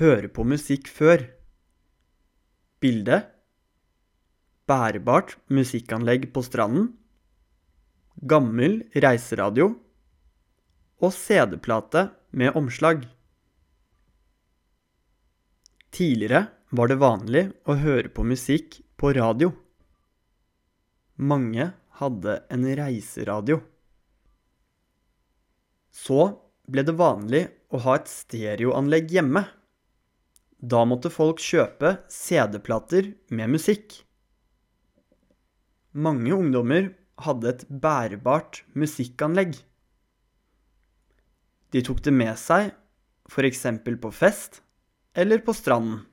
Høre på musikk før. Bilde. Bærbart musikkanlegg på stranden. Gammel reiseradio. Og CD-plate med omslag. Tidligere var det vanlig å høre på musikk på radio. Mange hadde en reiseradio. Så ble det vanlig å ha et stereoanlegg hjemme. Da måtte folk kjøpe CD-plater med musikk. Mange ungdommer hadde et bærbart musikkanlegg. De tok det med seg, for eksempel på fest eller på stranden.